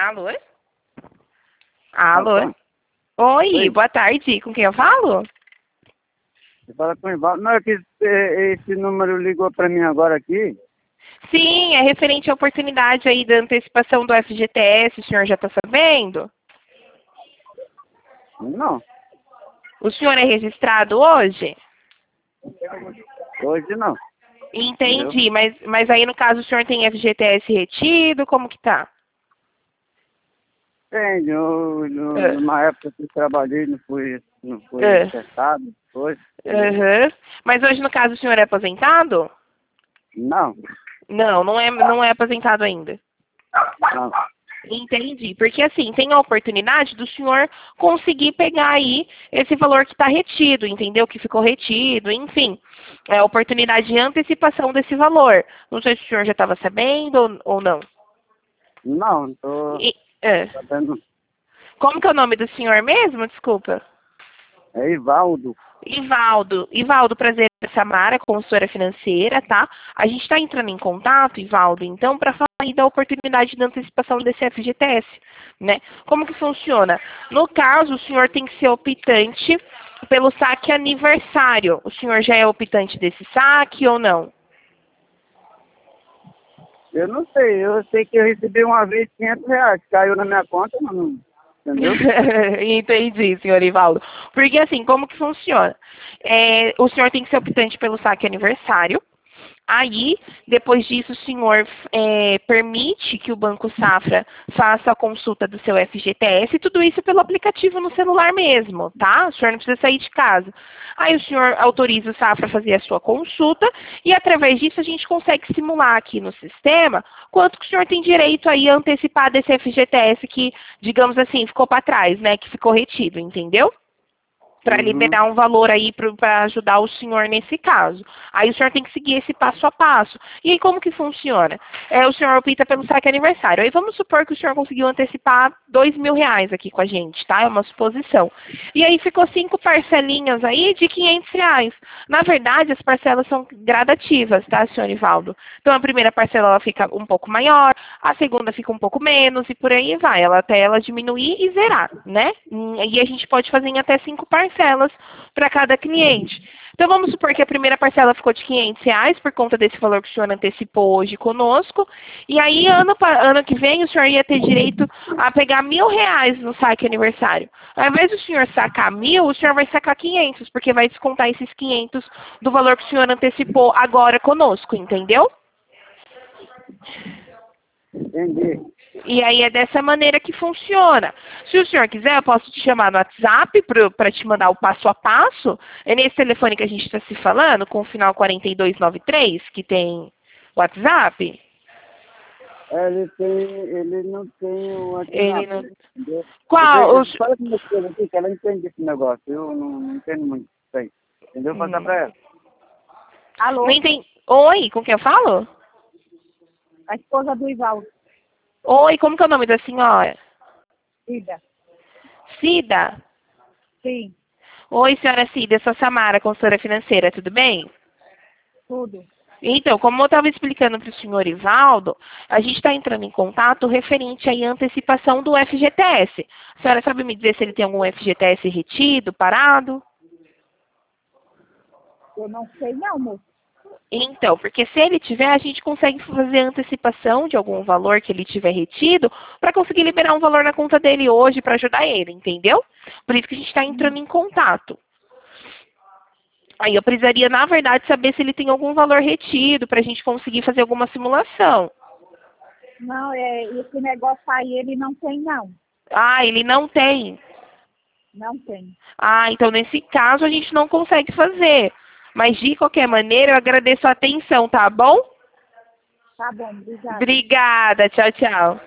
Alô? Alô? Opa. Oi, Oi. boa tarde. Com quem eu falo? Você fala com o Ivaldo. Não, é que esse número ligou para mim agora aqui. Sim, é referente à oportunidade aí da antecipação do FGTS, o senhor já está sabendo? Não, O senhor é registrado hoje? hoje não. Entendeu? Entendi, mas aí no caso o senhor tem FGTS retido, como que tá? Tem, Ah, numa época que eu trabalhei, não fui ah, testado, foi. Entendeu? aham. Mas hoje no caso o senhor é aposentado? Não, Não, não é aposentado ainda. não. Entendi, porque assim, tem a oportunidade do senhor conseguir pegar aí esse valor que está retido, entendeu? Que ficou retido, enfim. É a oportunidade de antecipação desse valor. Não sei se o senhor já estava sabendo ou não. Não, tô E, é. sabendo. Como que é o nome do senhor mesmo? Desculpa. É Ivaldo. Ivaldo, prazer, Samara, consultora financeira, tá? A gente está entrando em contato, Ivaldo, então, para falar aí da oportunidade de antecipação desse FGTS, né? Como que funciona? No caso, o senhor tem que ser optante pelo saque aniversário. O senhor já é optante desse saque ou não? Eu não sei, eu sei que eu recebi uma vez R$ 500, caiu na minha conta, mas não, entendeu? Entendi, senhor Ivaldo. Porque assim, como que funciona? O senhor tem que ser optante pelo saque aniversário. Aí, depois disso, o senhor permite que o Banco Safra faça a consulta do seu FGTS, tudo isso pelo aplicativo no celular mesmo, tá? O senhor não precisa sair de casa. Aí o senhor autoriza o Safra a fazer a sua consulta e, através disso, a gente consegue simular aqui no sistema quanto que o senhor tem direito aí a antecipar desse FGTS que, digamos assim, ficou para trás, né? Que ficou retido, entendeu? Para Uhum. liberar um valor aí para ajudar o senhor nesse caso. Aí o senhor tem que seguir esse passo a passo. E aí como que funciona? O senhor opta pelo saque aniversário. Aí vamos supor que o senhor conseguiu antecipar R$ 2.000 aqui com a gente, tá? É uma suposição. E aí ficou 5 parcelinhas aí de R$ 500. Na verdade, as parcelas são gradativas, tá, senhor Ivaldo? Então a primeira parcela ela fica um pouco maior, a segunda fica um pouco menos e por aí vai, até ela diminuir e zerar, né? E a gente pode fazer em até 5 parcelas para cada cliente. Então vamos supor que a primeira parcela ficou de R$ 500 por conta desse valor que o senhor antecipou hoje conosco. E aí ano que vem o senhor ia ter direito a pegar R$ 1.000 no saque aniversário. Ao invés do senhor sacar 1.000, o senhor vai sacar 500, porque vai descontar esses 500 do valor que o senhor antecipou agora conosco, entendeu? Entendi. E aí é dessa maneira que funciona. Se o senhor quiser, eu posso te chamar no WhatsApp para te mandar o passo a passo. É nesse telefone que a gente está se falando, com o final 4293, que tem WhatsApp. Ele não tem o Ele WhatsApp, não... entendeu? Qual? Fala com minha esposa aqui, que ela entende esse negócio. Eu não entendo muito isso aí. Entendeu? Vou passar Hum. pra ela. Não Alô, entendi. Oi, com quem eu falo? a esposa do Ivaldo, Oi, como que é o nome da senhora? Cida. Cida. Sim, Oi, senhora Cida, eu sou a Samara, consultora financeira, tudo bem? tudo. Então, como eu estava explicando para o senhor Ivaldo, a gente está entrando em contato referente aí à antecipação do FGTS. A senhora sabe me dizer se ele tem algum FGTS retido, parado? Eu não sei não, moço. Então, porque se ele tiver, a gente consegue fazer a antecipação de algum valor que ele tiver retido para conseguir liberar um valor na conta dele hoje para ajudar ele, entendeu? Por isso que a gente está entrando em contato. Aí eu precisaria, na verdade, saber se ele tem algum valor retido para a gente conseguir fazer alguma simulação. Não, esse negócio aí ele não tem não. Ah, ele não tem. Não tem. Ah, então nesse caso a gente não consegue fazer. Mas de qualquer maneira, eu agradeço a atenção, tá bom? Tá bom, obrigada. Obrigada. Tchau, tchau.